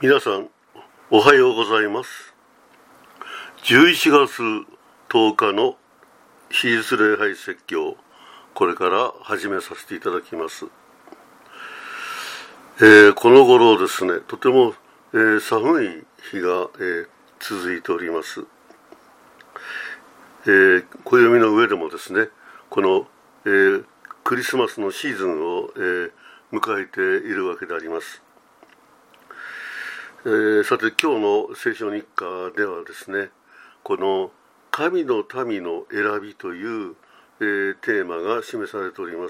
皆さんおはようございます。11月10日のシーズ礼拝説教、これから始めさせていただきます。この頃ですね、とても、寒い日が、続いております。暦の上でもですね、この、クリスマスのシーズンを、迎えているわけであります。さて今日の聖書日課ではですね、この神の民の選びという、テーマが示されております。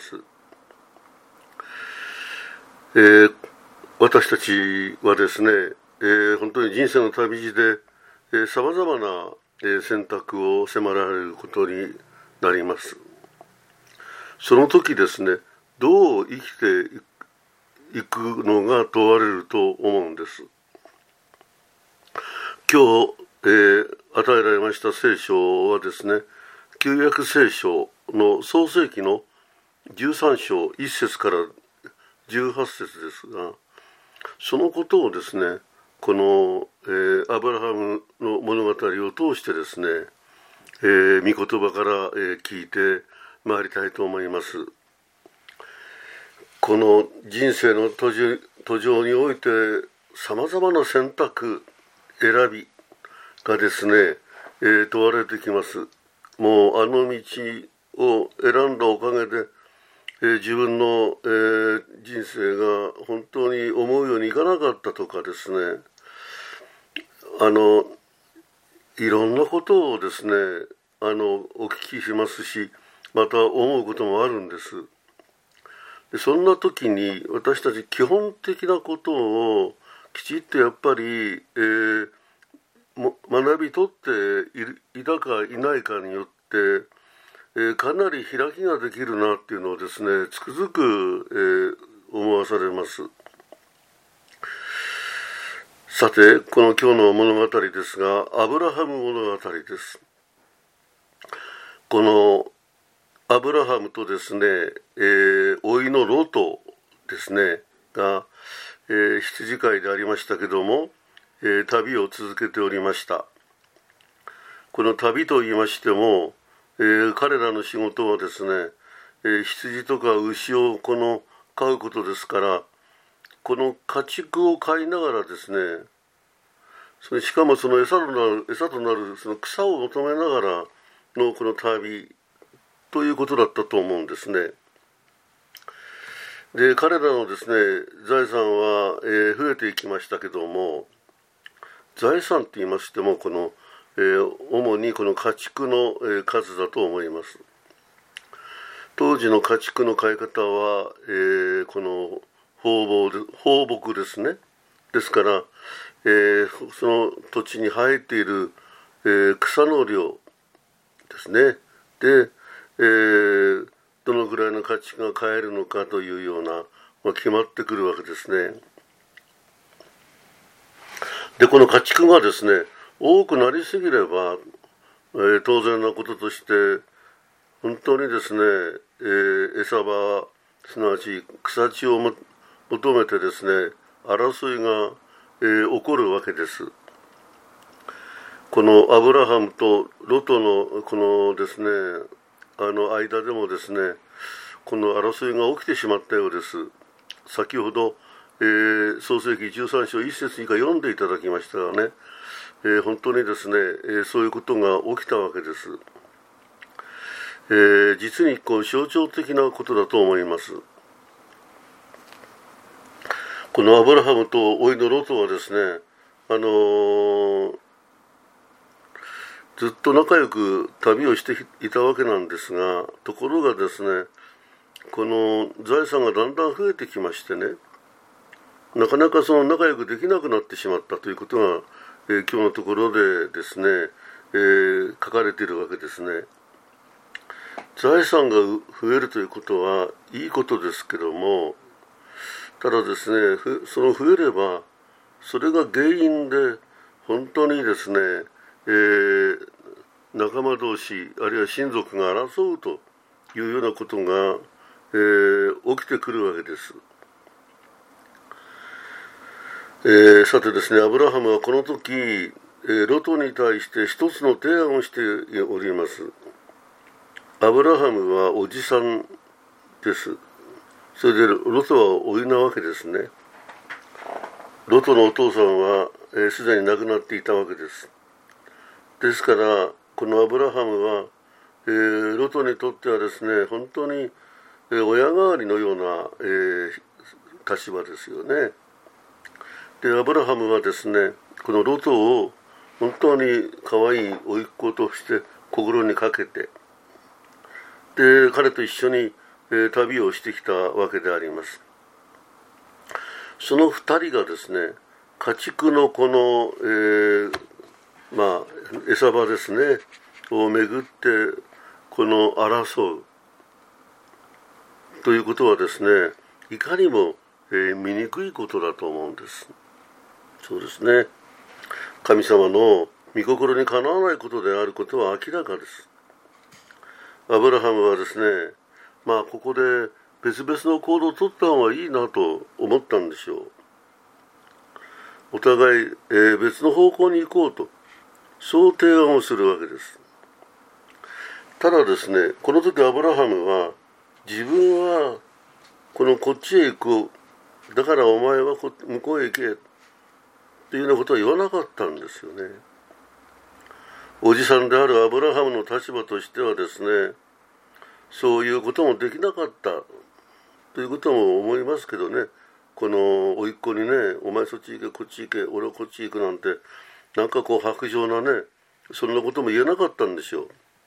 私たちはですね、本当に人生の旅路でさまざまな選択を迫られることになります。その時ですね、どう生きていくのが問われると思うんです。今日、与えられました聖書はですね、旧約聖書の創世記の13章1節から18節ですが、そのことをですね、この、アブラハムの物語を通してですね、御言葉から、聞いてまいりたいと思います。この人生の途上においてさまざまな選択、選びがですね、問われてきます。もうあの道を選んだおかげで、自分の、人生が本当に思うようにいかなかったとかですね、いろんなことをですね、お聞きしますし、また思うこともあるんです。でそんな時に私たち基本的なことをきちっとやっぱり、学び取っていたかいないかによって、かなり開きができるなっていうのをですね、つくづく、思わされます。さて、この今日の物語ですが、アブラハム物語です。このアブラハムとですね、甥のロトですねが、羊飼いでありましたけども、旅を続けておりました。この旅と言いましても、彼らの仕事はですね、羊とか牛を飼うことですから、この家畜を飼いながらですね、しかもその餌となるその草を求めながらのこの旅ということだったと思うんですね。で、彼らのですね、財産は、増えていきましたけども、財産と言いましても主にこの家畜の、数だと思います。当時の家畜の飼い方は、この放牧ですね。ですから、その土地に生えている、草の量ですね。で、どのぐらいの家畜が飼えるのかというような、決まってくるわけですね。で、この家畜がですね、多くなりすぎれば、当然なこととして本当にですね、餌場すなわち草地を求めてですね、争いが、起こるわけです。このアブラハムとロトのこのですね、間でもですね、この争いが起きてしまったようです。先ほど、創世記13章1節以下読んでいただきましたがね、本当にですね、そういうことが起きたわけです。実に象徴的なことだと思います。このアブラハムと甥のロトはですね、ずっと仲良く旅をしていたわけなんですが、ところがですね、この財産がだんだん増えてきましてね、なかなかその仲良くできなくなってしまったということが、今日のところでですね、書かれているわけですね。財産が増えるということはいいことですけども、ただですね、その増えればそれが原因で本当にですね、仲間同士あるいは親族が争うというようなことが、起きてくるわけです。 さてですね、アブラハムはこの時、ロトに対して一つの提案をしております。アブラハムはおじさんです。それでロトは甥なわけですね。ロトのお父さんはすでに亡くなっていたわけです。ですからこのアブラハムは、ロトにとってはですね、本当に、親代わりのような、立場ですよね。でアブラハムはですね、このロトを本当に可愛い甥っ子として心にかけて、で彼と一緒に、旅をしてきたわけであります。その二人がですね、家畜のこの、餌場ですねをめぐってこの争うということはですね、いかにも、醜いことだと思うんです。そうですね、神様の御心にかなわないことであることは明らかです。アブラハムはですね、ここで別々の行動を取った方がいいなと思ったんでしょう。お互い、別の方向に行こうと、そう提案をするわけです。ただですね、この時アブラハムは自分はこっちへ行く、だからお前は向こうへ行けというようなことは言わなかったんですよね。おじさんであるアブラハムの立場としてはですね、そういうこともできなかったということも思いますけどね。この甥っ子にね、お前そっち行けこっち行け俺はこっち行くなんて、なんか薄情なね、そんなことも言えなかったんでしょう。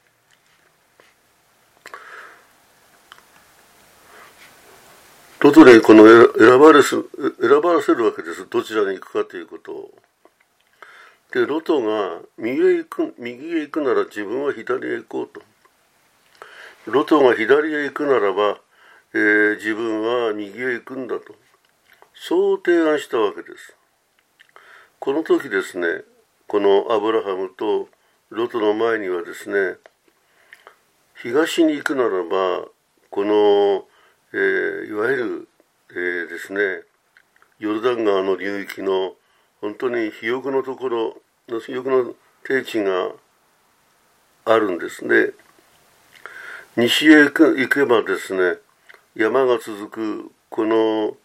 ロトに選ばせるわけです。どちらに行くかということを。でロトが右へ行くなら自分は左へ行こうと。ロトが左へ行くならば、自分は右へ行くんだと、そう提案したわけです。この時ですね、このアブラハムとロトの前にはですね、東に行くならばこの、いわゆる、ですね、ヨルダン川の流域の本当に肥沃のところの肥沃の低地があるんですね。西へ行けばですね、山が続くこの、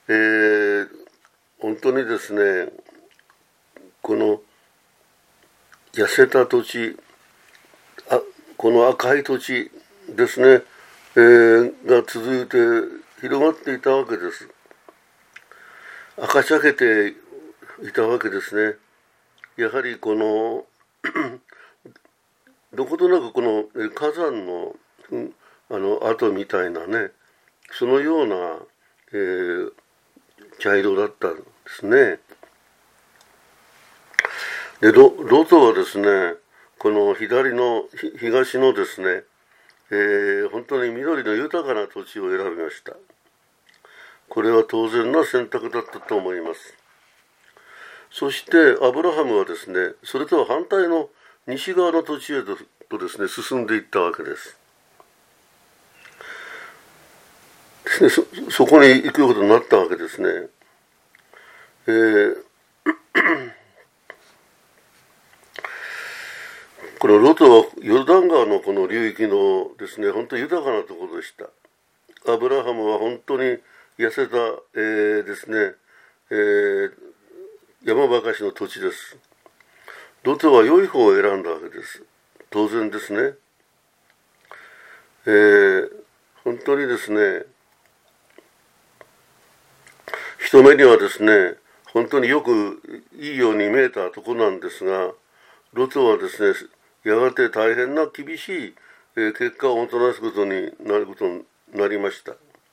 本当にですね、この痩せた土地、この赤い土地ですね、が続いて広がっていたわけです。赤しゃけていたわけですね。やはりこのどことなくこの火山の跡みたいなね、そのような、茶色だったんですね。でロトはですね、この東のですね、本当に緑の豊かな土地を選びました。これは当然な選択だったと思います。そしてアブラハムはですね、それとは反対の西側の土地へとですね、進んでいったわけです。そこに行くことになったわけですね。このロトはヨルダン川のこの流域のですね、本当に豊かなところでした。アブラハムは本当に痩せた、ですね、山ばかしの土地です。ロトは良い方を選んだわけです。当然ですね。本当にですね、一目にはですね、本当によくいいように見えたところなんですが、ロトはですね、やがて大変な厳しい結果をもたらすことになりました。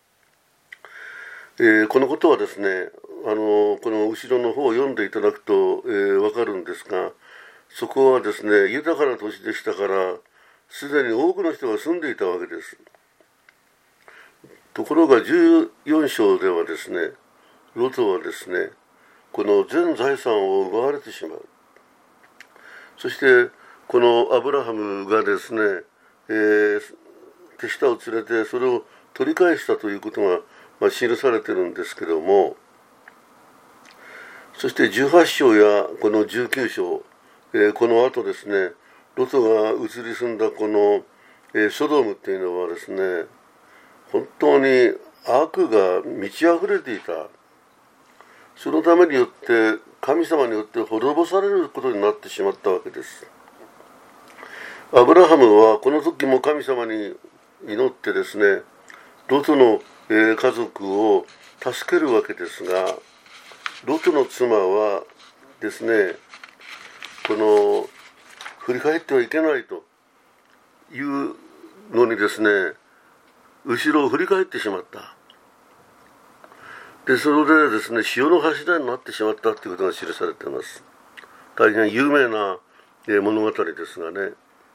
このことはですね、この後ろの方を読んでいただくとわかるんですが、そこはですね、豊かな土地でしたから、すでに多くの人が住んでいたわけです。ところが14章ではですね、ロトはですね、この全財産を奪われてしまう。そしてこのアブラハムがですね、手下を連れてそれを取り返したということが、記されてるんですけども、 そして18章やこの19章、この後ですね、ロトが移り住んだこの、ソドムっていうのはですね、本当に悪が満ち溢れていた。そのためによって神様によって滅ぼされることになってしまったわけです。アブラハムはこの時も神様に祈ってですね、ロトの家族を助けるわけですが、ロトの妻はですね、この振り返ってはいけないというのにですね、後ろを振り返ってしまった。で、それでですね、潮の柱になってしまったということが記されています。大変有名な物語ですがね。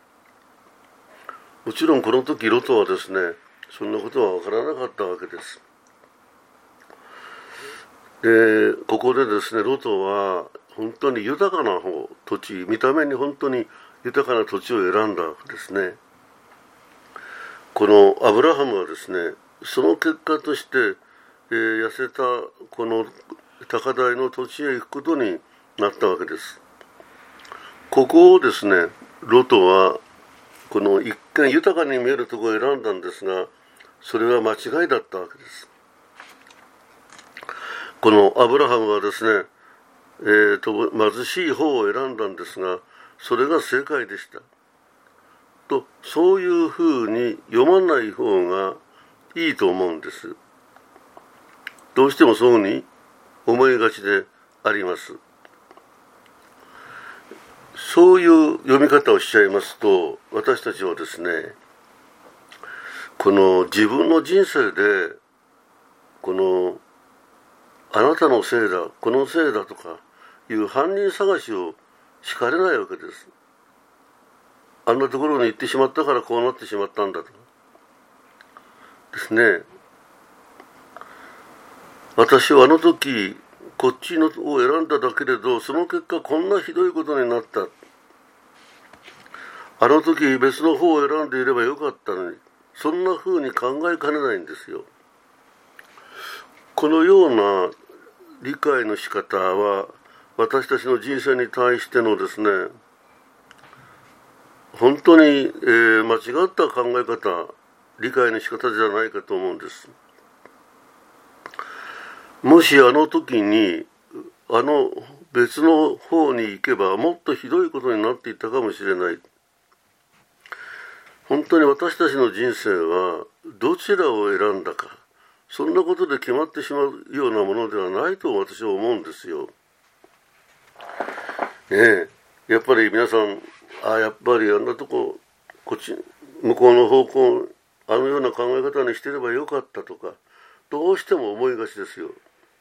もちろんこの時ロトはですね、そんなことは分からなかったわけです。で、ここでですね、ロトは本当に豊かな土地、見た目に本当に豊かな土地を選んだわけですね。このアブラハムはですね、その結果として、痩せたこの高台の土地へ行くことになったわけです。ここをですね、ロトはこの一見豊かに見えるところを選んだんですが、それは間違いだったわけです。このアブラハムはですね、貧しい方を選んだんですが、それが正解でした。と、そういうふうに読まない方がいいと思うんです。どうしてもそういうふうに思いがちであります。そういう読み方をしちゃいますと、私たちはですね、この自分の人生で、このあなたのせいだ、このせいだとかいう犯人探しをしかれないわけです。あんなところに行ってしまったからこうなってしまったんだとですね。私はあの時こっちのを選んだだけれど、その結果こんなひどいことになった。あの時別の方を選んでいればよかったのに、そんな風に考えかねないんですよ。このような理解の仕方は私たちの人生に対してのですね、本当に、間違った考え方、理解の仕方じゃないかと思うんです。もしあの時にあの別の方に行けばもっとひどいことになっていたかもしれない。本当に私たちの人生はどちらを選んだか、そんなことで決まってしまうようなものではないと私は思うんですよ。ねえ、やっぱり皆さん、やっぱりあんなとこ、こっち向こうの方向、あのような考え方にしてればよかったとか、どうしても思いがちですよ。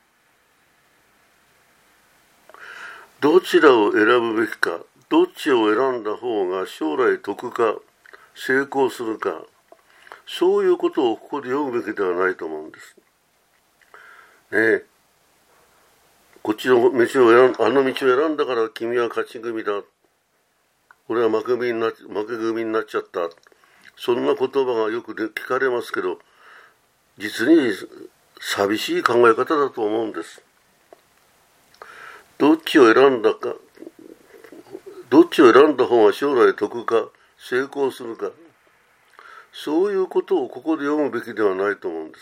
どちらを選ぶべきか、どっちを選んだ方が将来得か、成功するか、そういうことをここで読むべきではないと思うんです。ねえ、こっちの道をあの道を選んだから君は勝ち組だ。俺は負け組になっちゃった。そんな言葉がよく聞かれますけど、実に寂しい考え方だと思うんです。どっちを選んだ方が将来得か成功するか、そういうことをここで読むべきではないと思うんです。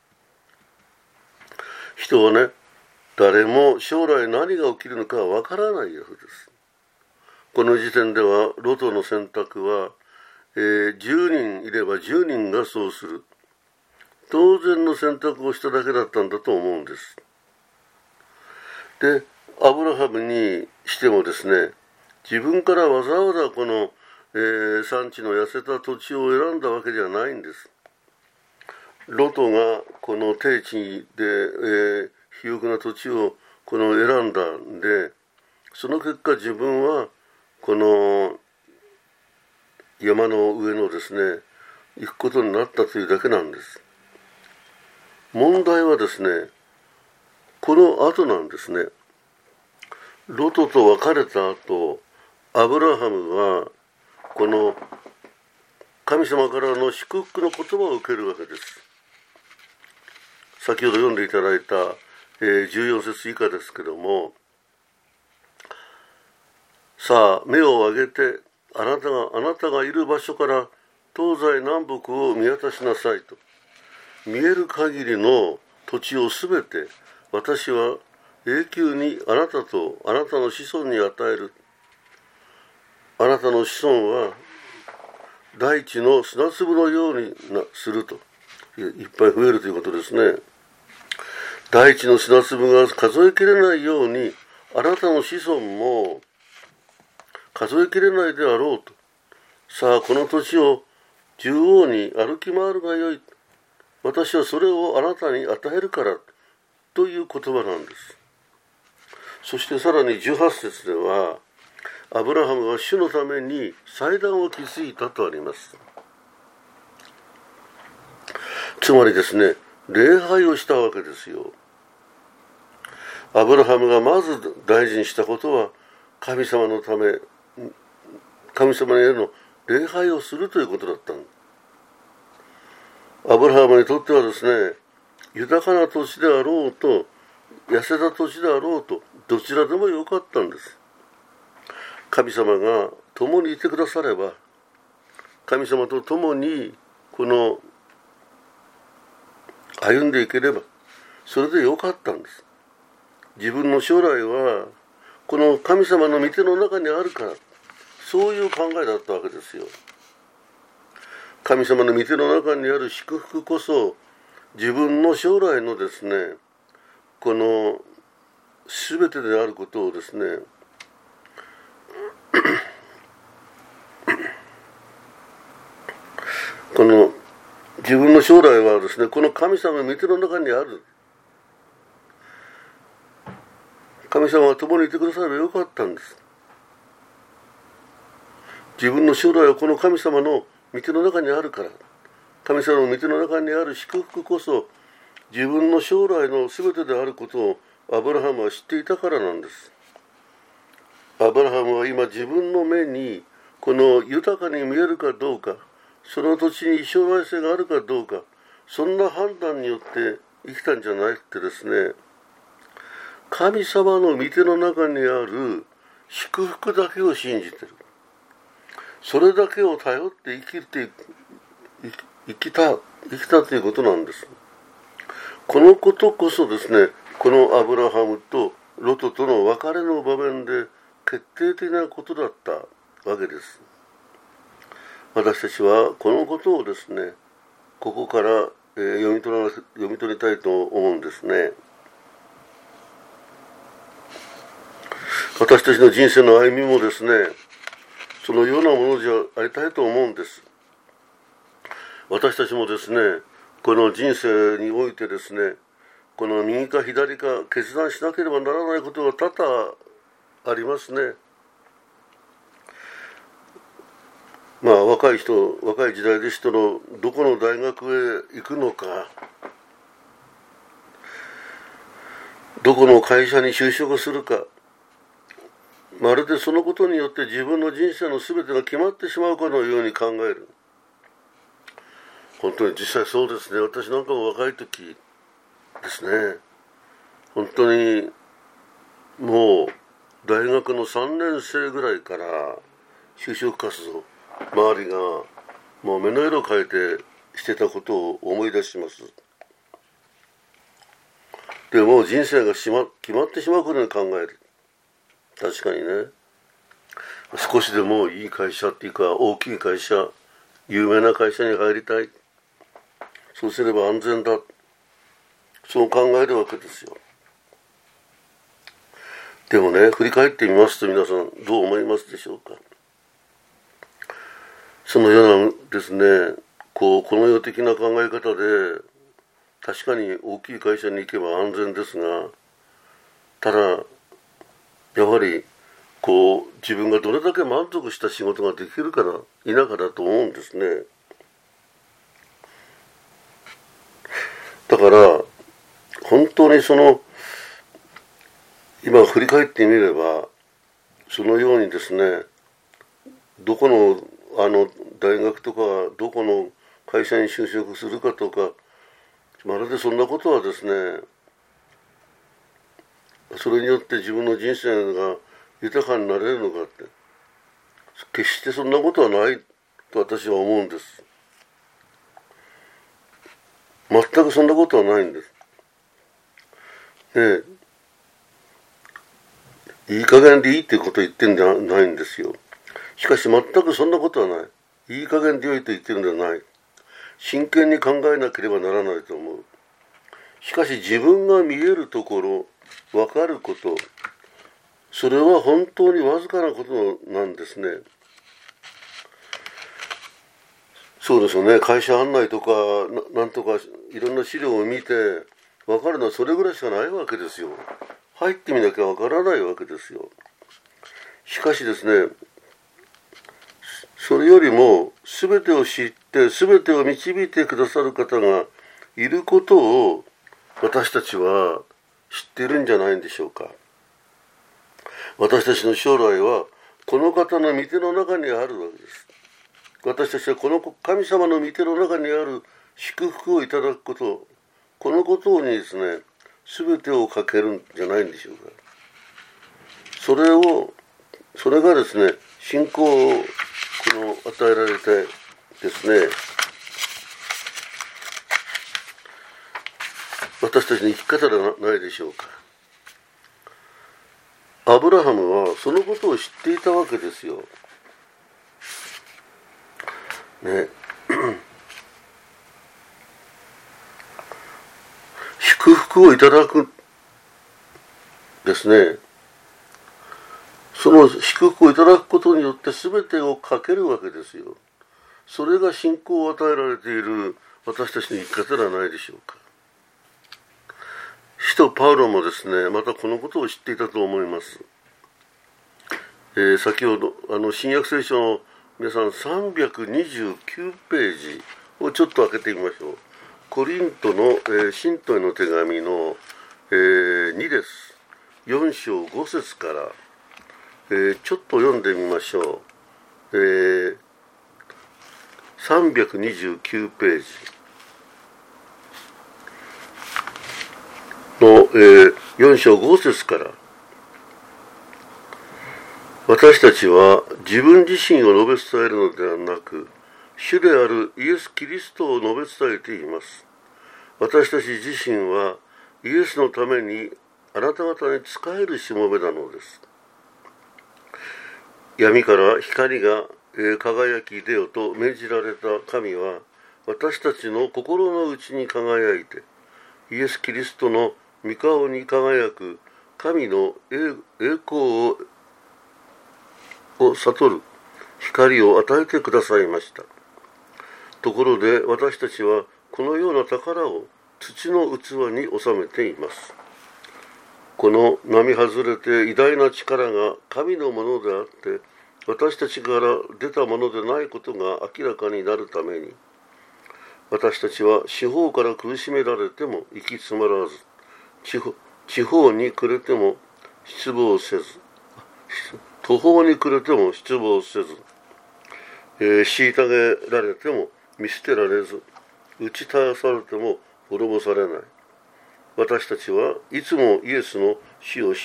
人はね、誰も将来何が起きるのかはわからないわけです。この時点ではロトの選択は、10人いれば10人がそうする当然の選択をしただけだったんだと思うんです。で、アブラハムにしてもですね、自分からわざわざこの、産地の痩せた土地を選んだわけではないんです。ロトがこの低地で、肥沃な土地をこの選んだんで、その結果自分はこの山の上のですね、行くことになったというだけなんです。問題はですね、この後なんですね。ロトと別れた後、アブラハムはこの神様からの祝福の言葉を受けるわけです。先ほど読んでいただいた、 14節以下ですけども、さあ目を上げてあなたがいる場所から東西南北を見渡しなさいと。見える限りの土地をすべて私は永久にあなたとあなたの子孫に与える。あなたの子孫は大地の砂粒のようにすると。いっぱい増えるということですね。大地の砂粒が数えきれないようにあなたの子孫も数えきれないであろうと。さあこの土地を縦横に歩き回るがよい。私はそれをあなたに与えるからという言葉なんです。そしてさらに18節では、アブラハムは主のために祭壇を築いたとあります。つまりですね、礼拝をしたわけですよ。アブラハムがまず大事にしたことは、神様のため、神様への礼拝をするということだったんです。アブラハムにとってはですね、豊かな土地であろうと、痩せた土地であろうと、どちらでもよかったんです。神様が共にいてくだされば、神様と共にこの歩んでいければ、それでよかったんです。自分の将来はこの神様の御手の中にあるから、そういう考えだったわけですよ。神様の御手の中にある祝福こそ、自分の将来のですね、この全てであることをですね、この自分の将来はですね、この神様の御手の中にある。神様は共にいてくださればよかったんです。自分の将来はこの神様の御手の中にあるから、神様の御手の中にある祝福こそ自分の将来の全てであることをアブラハムは知っていたからなんです。アブラハムは今自分の目にこの豊かに見えるかどうか、その土地に将来性があるかどうか、そんな判断によって生きたんじゃなくてですね、神様の御手の中にある祝福だけを信じている。それだけを頼って生きたということなんです。このことこそですね、このアブラハムとロトとの別れの場面で決定的なことだったわけです。私たちはこのことをですね、ここから読み取りたいと思うんですね。私たちの人生の歩みもですね、そのようなものじゃありたいと思うんです。私たちもですね、この人生においてですね、この右か左か決断しなければならないことが多々ありますね。若い時代でしたらどこの大学へ行くのか、どこの会社に就職するか、まるでそのことによって自分の人生の全てが決まってしまうかのように考える。本当に実際そうですね。私なんかも若い時ですね、本当にもう大学の3年生ぐらいから就職活動、周りがもう目の色を変えてしてたことを思い出します。でもう人生が決まってしまうことに考える。確かにね、少しでもいい会社っていうか大きい会社、有名な会社に入りたい、そうすれば安全だ、そう考えるわけですよ。でもね、振り返ってみますと皆さんどう思いますでしょうか。そのようなですね、この世的な考え方で確かに大きい会社に行けば安全ですが、ただやはり自分がどれだけ満足した仕事ができるか否かだと思うんですね。だから本当に今振り返ってみれば、そのようにですね、どこの大学とかどこの会社に就職するかとか、まるでそんなことはですね、 それによって自分の人生が豊かになれるのかって、決してそんなことはないと私は思うんです。全くそんなことはないんです。ねえ、いい加減でいいっていうことを言ってるんじゃないんですよ。しかし全くそんなことはない。いい加減で良いと言ってるんではない。真剣に考えなければならないと思う。しかし自分が見えるところ、分かること、それは本当にわずかなことなんですね。そうですよね。会社案内とかなんとかいろんな資料を見て分かるのはそれぐらいしかないわけですよ。入ってみなきゃ分からないわけですよ。しかしですね、それよりも全てを知って全てを導いてくださる方がいることを私たちは知っているんじゃないんでしょうか。私たちの将来はこの方の御手の中にあるわけです。私たちはこの神様の御手の中にある祝福をいただくこと、このことにですね、全てをかけるんじゃないんでしょうか。それがですね、信仰を与えられてですね、私たちの生き方ではないでしょうか。アブラハムはそのことを知っていたわけですよ。ね、祝福をいただくですね。その祝福をいただくことによって全てをかけるわけですよ。それが信仰を与えられている私たちの生き方ではないでしょうか。使徒パウロもですね、またこのことを知っていたと思います。先ほど新約聖書の皆さん329ページをちょっと開けてみましょう。コリントの、信徒への手紙の、2です。4章5節から、ちょっと読んでみましょう。329ページの、4章5節から、私たちは自分自身を述べ伝えるのではなく、主であるイエス・キリストを述べ伝えています。私たち自身はイエスのためにあなた方に仕えるしもべなのです。闇から光が輝き出よと命じられた神は、私たちの心の内に輝いて、イエス・キリストの御顔に輝く神の栄光を悟る光を与えてくださいました。ところで私たちはこのような宝を土の器に収めています。この並外れて偉大な力が神のものであって、私たちから出たものでないことが明らかになるために、私たちは四方から苦しめられても行き詰まらず、地方に暮れても失望せず、途方に暮れても失望せず、虐げられても見捨てられず、打ち絶やされても滅ぼされない。私たちはいつもイエスの死を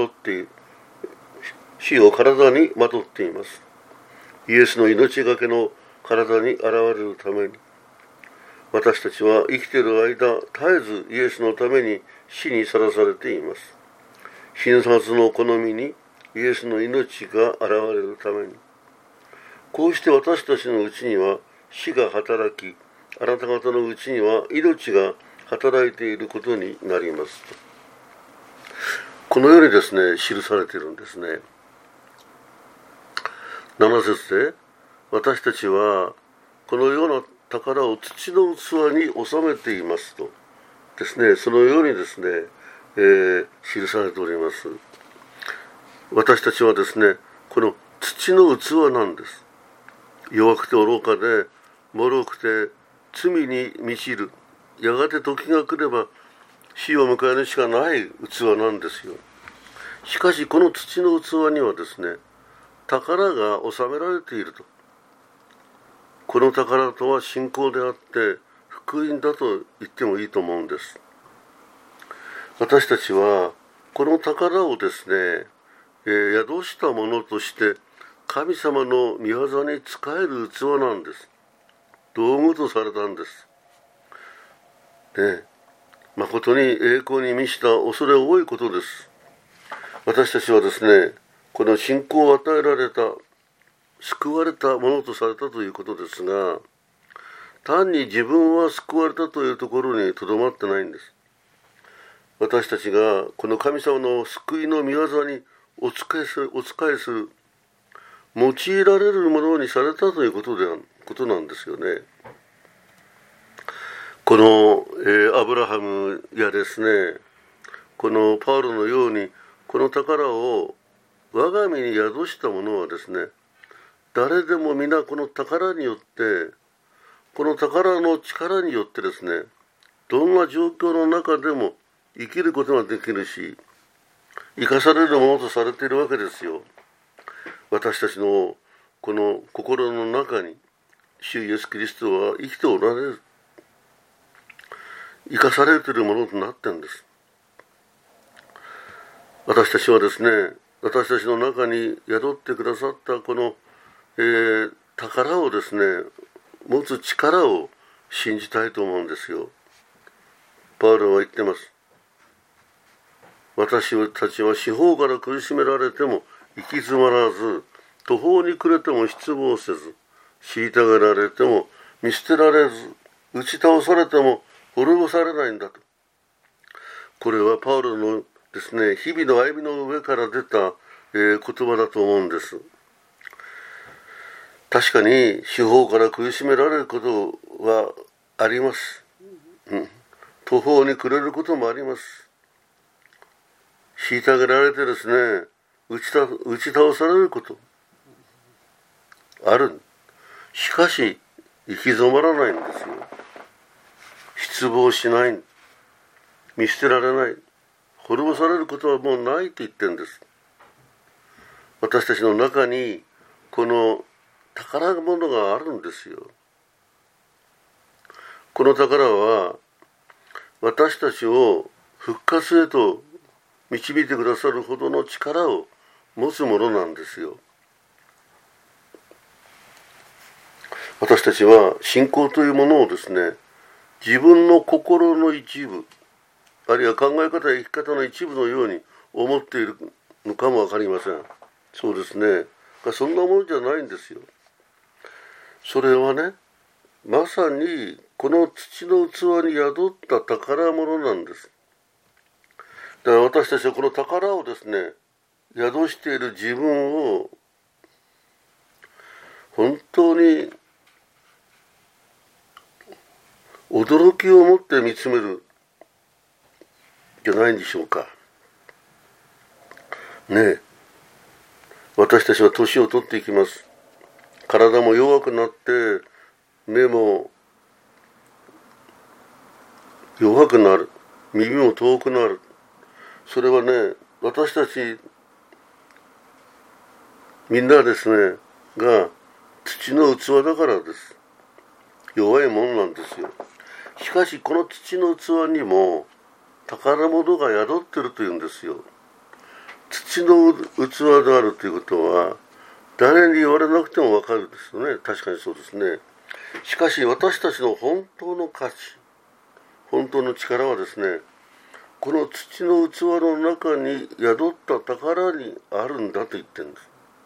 体にまとっています。イエスの命がけの体に現れるために、私たちは生きている間、絶えずイエスのために死にさらされています。死ぬはずの好みにイエスの命が現れるために、こうして私たちのうちには死が働き、あなた方のうちには命が働いていることになります。このようにですね、記されているんですね。7節で、私たちはこのような宝を土の器に収めていますとですね、そのようにですね、記されております。私たちはですね、この土の器なんです。弱くて愚かで脆くて罪に満ちる、やがて時が来れば死を迎えるしかない器なんですよ。しかしこの土の器にはですね、宝が収められていると。この宝とは信仰であって福音だと言ってもいいと思うんです。私たちはこの宝をですね、宿したものとして神様の御業に仕える器なんです。道具とされたんです。ね、誠に栄光に満ちた恐れ多いことです。私たちはですね、この信仰を与えられた、救われたものとされたということですが、単に自分は救われたというところにとどまってないんです。私たちがこの神様の救いの御業にお仕えする、用いられるものにされたということなんですよね。この、アブラハムやですね、このパウロのようにこの宝を我が身に宿したものはですね、誰でも皆この宝によって、この宝の力によってですね、どんな状況の中でも生きることができるし、生かされるものとされているわけですよ。私たちのこの心の中に主イエスキリストは生きておられる、生かされているものとなっているんです。私たちはですね、私たちの中に宿ってくださったこの、宝をですね、持つ力を信じたいと思うんですよ。パウロは言ってます。私たちは四方から苦しめられても行き詰まらず、途方に暮れても失望せず、虐げられても見捨てられず、打ち倒されても滅ぼされないんだと。これはパウロのですね、日々の歩みの上から出た、言葉だと思うんです。確かに四方から苦しめられることはあります。途方に暮れることもあります。虐げられてですね、打ち倒されることある。しかし行き詰まらないんですよ。失望しない、見捨てられない、滅ぼされることはもうないと言ってるんです。私たちの中にこの宝物があるんですよ。この宝は私たちを復活へと導いてくださるほどの力を持つものなんですよ。私たちは信仰というものをですね、自分の心の一部、あるいは考え方や生き方の一部のように思っているのかもわかりません。そうですね。そんなものじゃないんですよ。それはね、まさにこの土の器に宿った宝物なんです。だから私たちはこの宝をですね、宿している自分を本当に驚きを持って見つめるじゃないんでしょうか。ねえ、私たちは年を取っていきます。体も弱くなって目も弱くなる、耳も遠くなる。それはね、私たちみんなですねが土の器だからです。弱いものなんですよ。しかしこの土の器にも宝物が宿ってるというんですよ。土の器であるということは誰に言われなくてもわかるんですよね。確かにそうですね。しかし私たちの本当の価値、本当の力はですね、この土の器の中に宿った宝にあるんだと言ってるんです。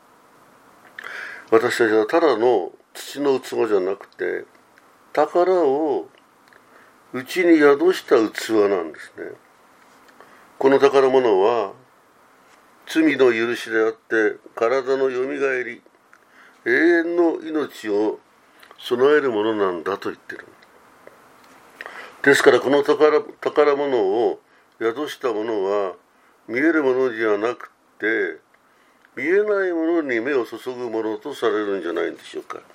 私たちはただの土の器じゃなくて、宝をうちに宿した器なんですね。この宝物は罪の許しであって体のよみがえり、永遠の命を備えるものなんだと言ってる。ですからこの宝物を宿したものは見えるものではなくて、見えないものに目を注ぐものとされるんじゃないんでしょうか。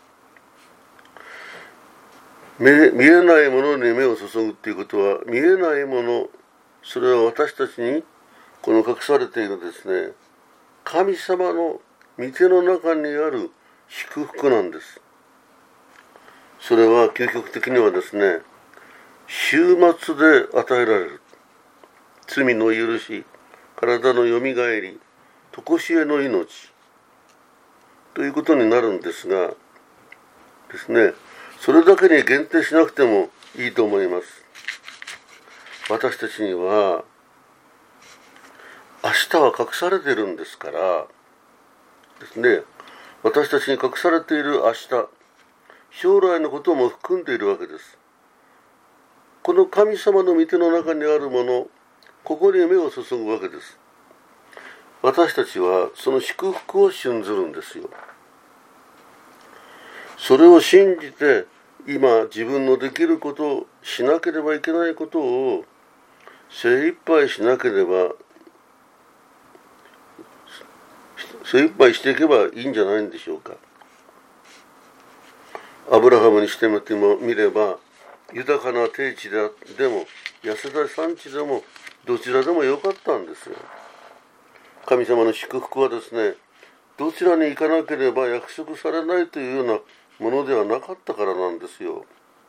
見えないものに目を注ぐっていうことは、見えないもの、それは私たちにこの隠されているですね、神様の御手の中にある祝福なんです。それは究極的にはですね、終末で与えられる罪の許し、 体のよみがえり、常しえの命ということになるんですがですね、それだけに限定しなくてもいいと思います。私たちには明日は隠されているんですからですね、私たちに隠されている明日、将来のことも含んでいるわけです。この神様の御手の中にあるもの、ここに目を注ぐわけです。私たちはその祝福を信ずるんですよ。それを信じて、今自分のできることをしなければいけないことを精一杯しなければ、精一杯していけばいいんじゃないんでしょうか。アブラハムにしてみれば、豊かな低地でも痩せた産地でもどちらでもよかったんですよ。神様の祝福はですね、どちらに行かなければ約束されないというようなものではなかったからなんですよ。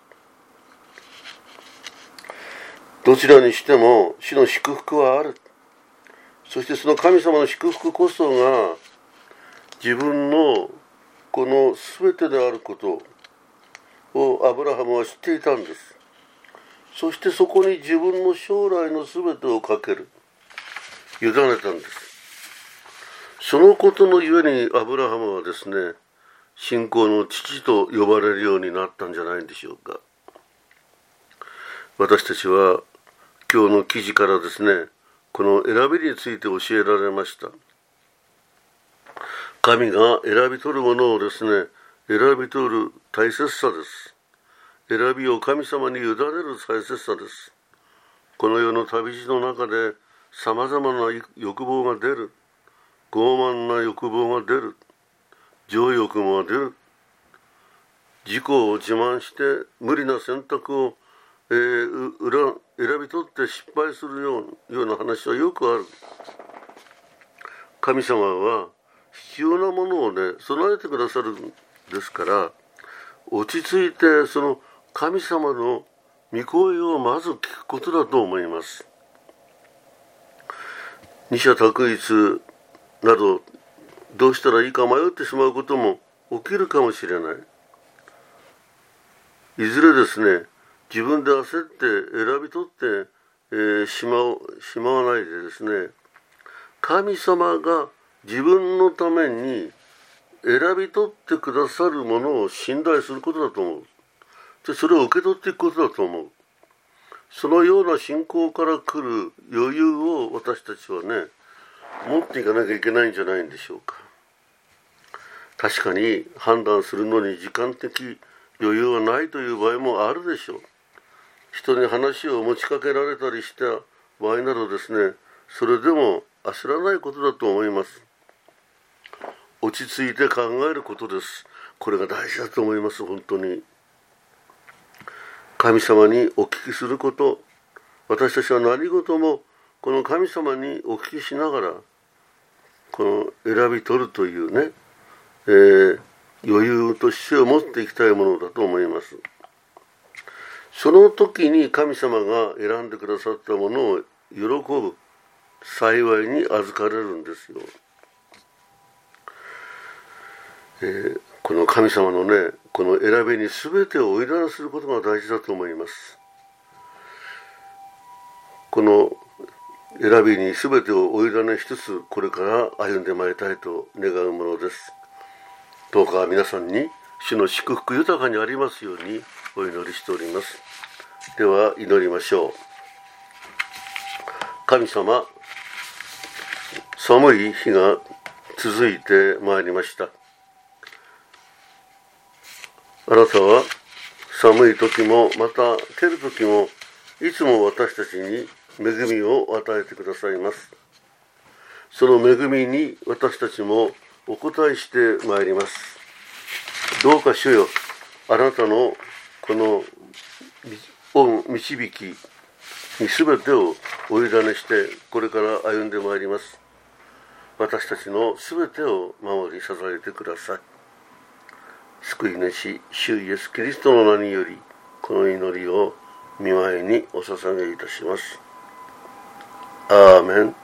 どちらにしても主の祝福はある。そしてその神様の祝福こそが自分のこの全てであることをアブラハムは知っていたんです。そしてそこに自分の将来の全てをかける、委ねたんです。そのことのゆえにアブラハムはですね、信仰の父と呼ばれるようになったんじゃないんでしょうか。私たちは今日の記事からですね、この選びについて教えられました。神が選び取るものをですね、選び取る大切さです。選びを神様に委ねる大切さです。この世の旅路の中でさまざまな欲望が出る、傲慢な欲望が出る、情欲も出る、自己を自慢して無理な選択を、選び取って失敗するような話はよくある。神様は必要なものをね、備えてくださるんですから、落ち着いてその神様の御声をまず聞くことだと思います。二者択一などどうしたらいいか迷ってしまうことも起きるかもしれない。いずれですね、自分で焦って選び取って、しまわないでですね、神様が自分のために選び取ってくださるものを信頼することだと思う。で、それを受け取っていくことだと思う。そのような信仰から来る余裕を私たちはね、持っていかなきゃいけないんじゃないんでしょうか。確かに判断するのに時間的余裕はないという場合もあるでしょう。人に話を持ちかけられたりした場合などですね、それでも焦らないことだと思います。落ち着いて考えることです。これが大事だと思います。本当に神様にお聞きすること、私たちは何事もこの神様にお聞きしながらこの選び取るというね、余裕と姿勢を持っていきたいものだと思います。その時に神様が選んでくださったものを喜ぶ幸いに預かれるんですよ。この神様のね、この選びに全てをお委ねすることが大事だと思います。この選びに全てをお委ねしつつ、これから歩んでまいりたいと願うものです。どうか皆さんに主の祝福豊かにありますようにお祈りしております。では祈りましょう。神様、寒い日が続いてまいりました。あなたは寒い時もまた照る時もいつも私たちに恵みを与えてくださいます。その恵みに私たちもお答えしてまいります。どうか主よ、あなたのこの導きに全てをお委ねしてこれから歩んでまいります。私たちの全てを守り支えてください。救い主主イエスキリストの名によりこの祈りを御前にお捧げいたします。アーメン。